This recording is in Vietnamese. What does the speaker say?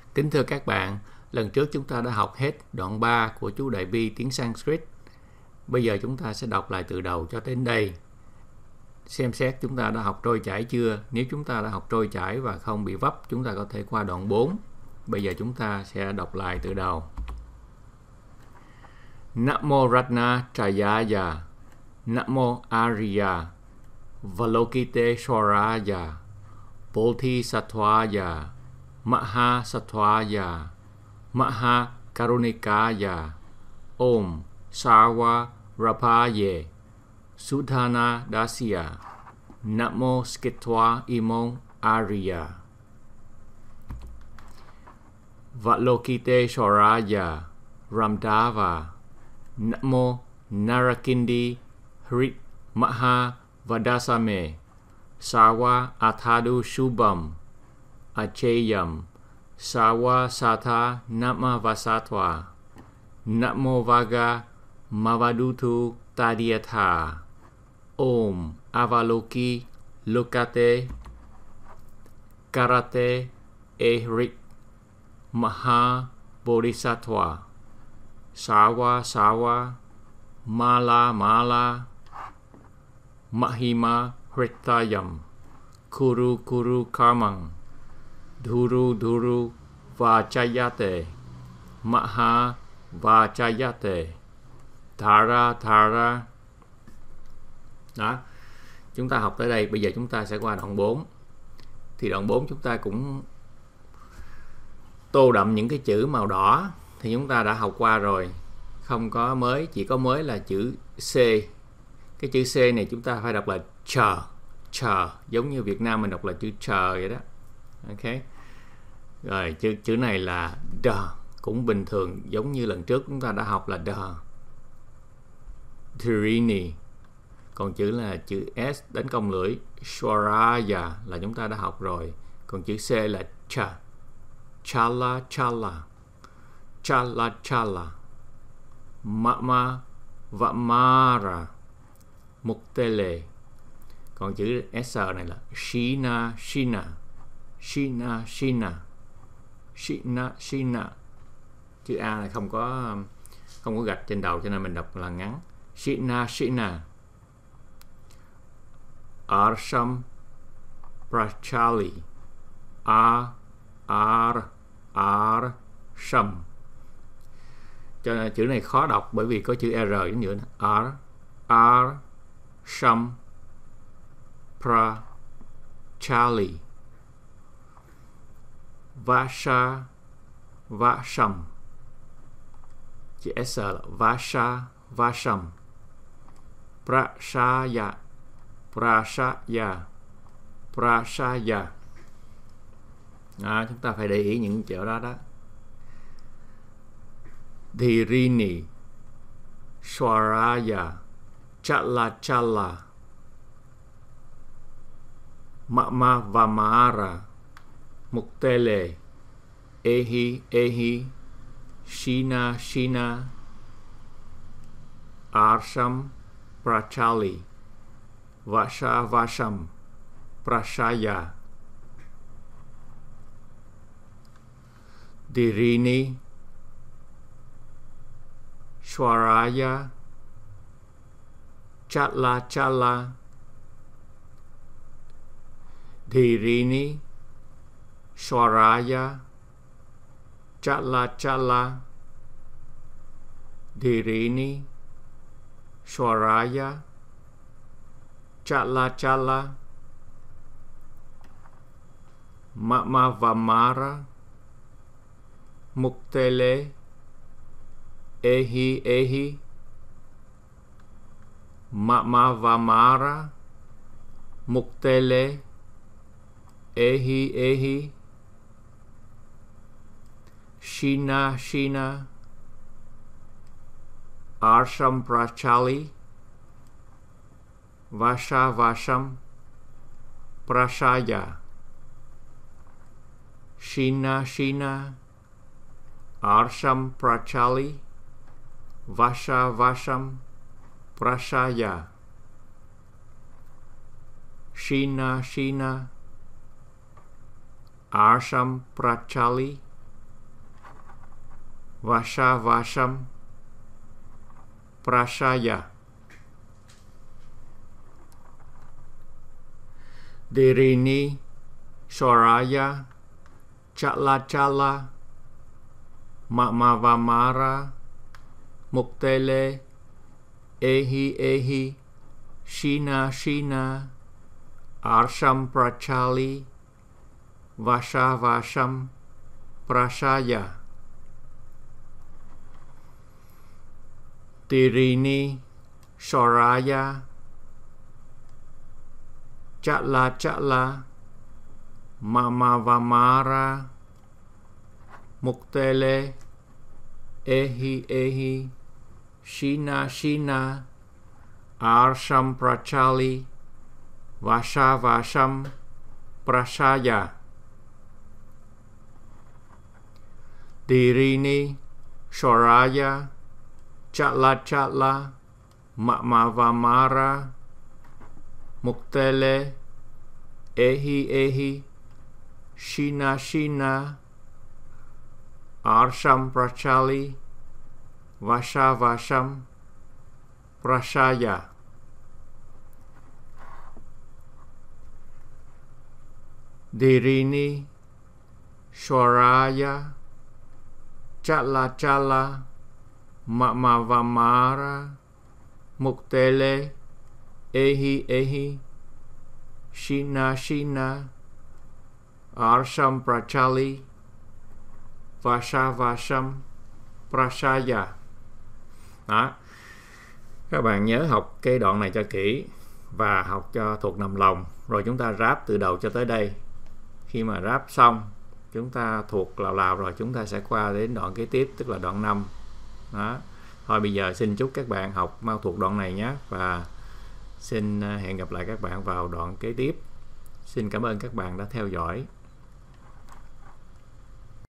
Kính thưa các bạn, lần trước chúng ta đã học hết đoạn 3 của chú Đại Bi tiếng Sanskrit. Bây giờ chúng ta sẽ đọc lại từ đầu cho đến đây. Xem xét chúng ta đã học trôi chảy chưa? Nếu chúng ta đã học trôi chảy và không bị vấp, chúng ta có thể qua đoạn 4. Bây giờ chúng ta sẽ đọc lại từ đầu. Namo Ratna Trayaya, Namo Arya, Valokiteshwaraya, Bodhisattvaya, Mahasattwaya, Mahakarunikaya, Om Sarva Rapaye, Sudhana Dasya, Namo Skitva Imon Arya, Valokiteshwaraya, Ramdava, Namo Narakindi Hrit Maha Vadasame, Sarva Athadu Shubham, Acheyam, Sarva Satha Nama Vasatva, Namo Vaga Mavadutu Tadiyatha, Om Avaloki Lokate Karate Ehrit Maha Bodhisattva, Sarva Sarva Mala Mala Mahima Hritayam, Kuru Kuru Karmang, Dhuru Dhuru Vachayate, Maha Vachayate, Thara Thara. Đó, chúng ta học tới đây. Bây giờ chúng ta sẽ qua đoạn 4. Thì đoạn 4 chúng ta cũng tô đậm những cái chữ màu đỏ thì chúng ta đã học qua rồi, không có mới, chỉ có mới là chữ C. Cái chữ C này chúng ta phải đọc là chờ, giống như Việt Nam mình đọc là chữ chờ vậy đó. Ok. Rồi chữ này là D, cũng bình thường giống như lần trước chúng ta đã học là D. Dhirini. Còn chữ là chữ S đánh công lưỡi, Swaraya là chúng ta đã học rồi. Còn chữ C là Chala Chala, Chala Chala, Mama Vamara, Muktele. Còn chữ S này là Shina Shina, Shina Shina, Shina Shina. Chữ A này không có gạch trên đầu cho nên mình đọc là ngắn. Shina Shina. Arsham Prachali, Sham. Cho nên chữ này khó đọc bởi vì có chữ R giống như Sham Prachali, Vasha Vasham. Chữ S là Vasha Vasham, Prashaya Prashaya. Chúng ta phải để ý những chữ đó đó. Dhirini, Swaraya, Chala Chala, Mama Vamara, Muktele, Ehi Ehi, Shina Shina, Arsham Prachali, Vasha Vasham, Prashaya. Dhirini, Swaraya, Chala Chala, Dhirini, Swaraya, Chala Chala, Dhirini, Swaraya, Chala Chala, Mama Vamara, Muktele, Ehi Ehi, Mama Vamara, Muktele, Ehi Ehi, Shina Shina, Arsham Prachali, Vasha Vasham, Prashaya. Shina Shina, Arsham Prachali, Vasha Vasham, Prashaya. Shina Shina, Arsham Prachali, Vasha Vasham Prashaya. Dirini Shoraya Chala Chala Mamavamara Muktele Ehi Ehi Shina Shina Arsham Prachali Vasha Vasham Prashaya. Dirini Shoraya Chatla Chatla Mamavamara Muktele Ehi Ehi Shina Shina Arsham Prachali Vasha Vasham Prashaya. Dirini Shoraya Chatla Chatla Mamavamara Muktele Ehi Ehi Shina Shina Arsham Prachali Vasha Vasham Prashaya. Dirini Shoraya Chatla Chatla Mamavamara Muktele Ehi Ehi Shina Shina Arsham Prachali Vasha Vasham Prashaya. Đó. Các bạn nhớ học cái đoạn này cho kỹ và học cho thuộc nằm lòng, rồi chúng ta ráp từ đầu cho tới đây. Khi mà ráp xong, chúng ta thuộc lào rồi, chúng ta sẽ qua đến đoạn kế tiếp, tức là đoạn 5. Đó. Thôi bây giờ xin chúc các bạn học mau thuộc đoạn này nhé, và xin hẹn gặp lại các bạn vào đoạn kế tiếp. Xin cảm ơn các bạn đã theo dõi.